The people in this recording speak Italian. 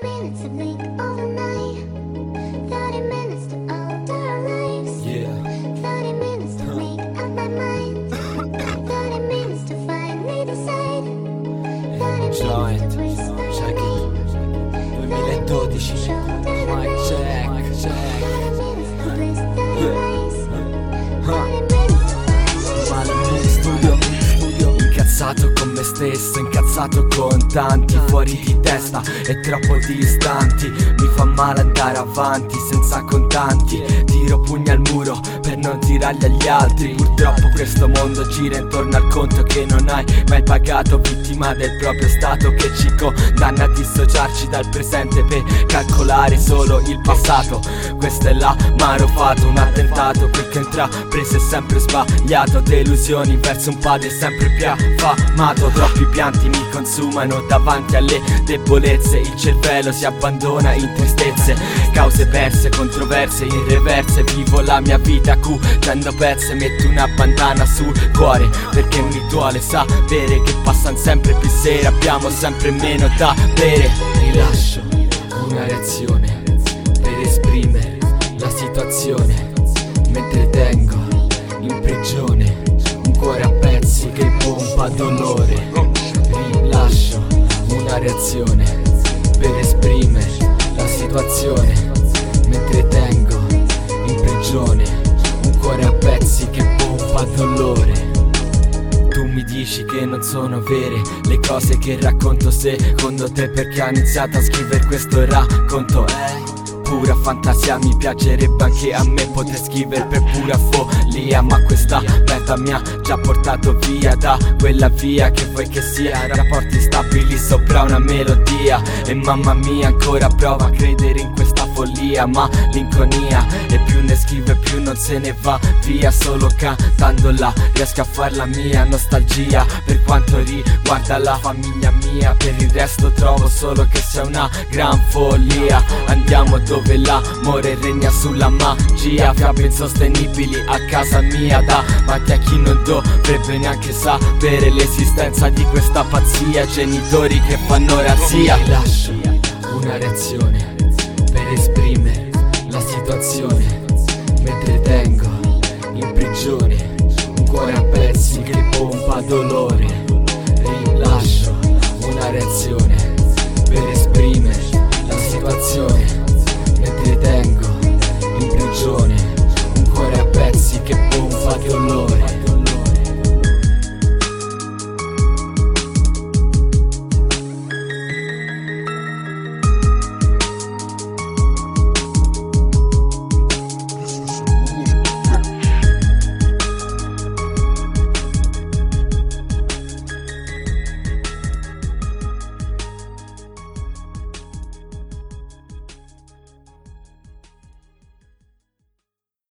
minutes of make overnight, 30 minutes to alter our lives. Yeah. 30 minutes to make up my mind, 30 minutes to finally decide, 30 Joint, minutes to waste check my it. 2012, mic check, check. 30 minutes to bliss their eyes, 30 Huh. minutes to finally Male decide. in studio, incazzato con me stesso, incazzato con tanti fuori di testa e troppo distanti. Mi fa male andare avanti senza contanti. Tiro pugni al muro per non tirarli agli altri. Purtroppo questo mondo gira intorno al conto che non hai mai pagato, vittima del proprio stato che ci condanna a dissociarci dal presente per calcolare solo il passato. Questo è l'amaro fatto, un attentato, quel che intrapreso è sempre sbagliato. Delusioni verso un padre sempre più affamato. Troppi pianti mi consumano davanti alle debolezze. Il cervello si abbandona in tristezze, cause perse, controverse in reverse. Vivo la mia vita cutendo pezze, metto una bandana sul cuore perché mi duole sapere che passano sempre più sere, abbiamo sempre meno da bere. Rilascio una reazione per esprimere la situazione, mentre tengo in prigione un cuore a pezzi che pompa dolore. Rilascio una reazione per esprimere la situazione, mentre tengo in prigione un cuore a pezzi che pompa dolore. Tu mi dici che non sono vere le cose che racconto, secondo te perché ho iniziato a scrivere questo racconto? Pura fantasia, mi piacerebbe anche a me poter scrivere per pura follia, ma questa meta mi ha già portato via da quella via che vuoi che sia. Rapporti stabili sopra una melodia e mamma mia ancora prova a credere in questa follia. Malinconia e più ne scrive più non se ne va via. Solo cantandola riesco a farla mia. Nostalgia per quanto riguarda la famiglia mia, per il resto trovo solo che sia una gran follia. Andiamo dove l'amore regna sulla magia, fiabe insostenibili a casa mia davanti a chi non dovrebbe neanche sapere l'esistenza di questa pazzia. Genitori che fanno razzia. Rilascio una reazione